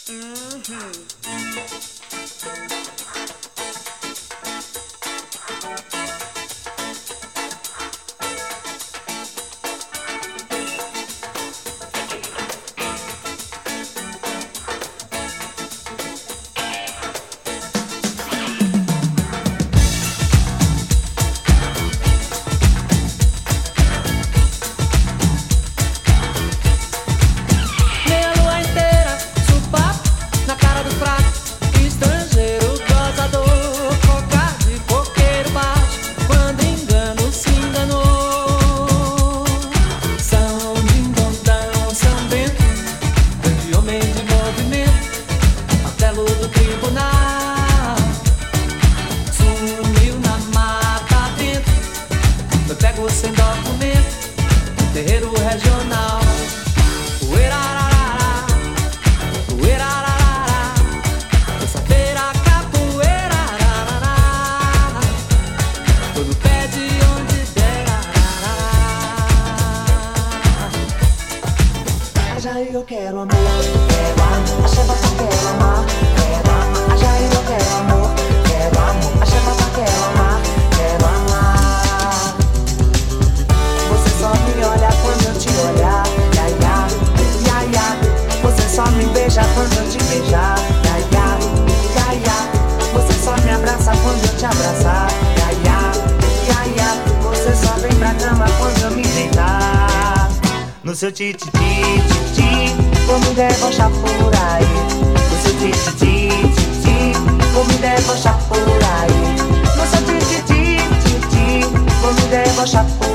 Sem documento, terreiro regional. Uerararara, uerararara, terça-feira, capoeira, arararara, todo pé de onde der, arararara. Ajaí eu quero amor, quero amor, a chebata quero amar, quero amar. Ajaí eu quero amor, quero amor, a chebata quero amar, quero amar. Só me olha quando eu te olhar, ya, ya, ya, ya. Você só me beija quando eu te beijar, ya, ya, ya, ya. Você só me abraça quando eu te abraçar, ya, ya, ya, ya. Você só vem pra cama quando eu me deitar. No seu ti-ti-ti-ti-ti, vou me debochar por aí. No seu ti-ti-ti-ti-ti, vou me debochar por aí. No seu ti-ti-ti-ti-ti, vou me debochar por aí.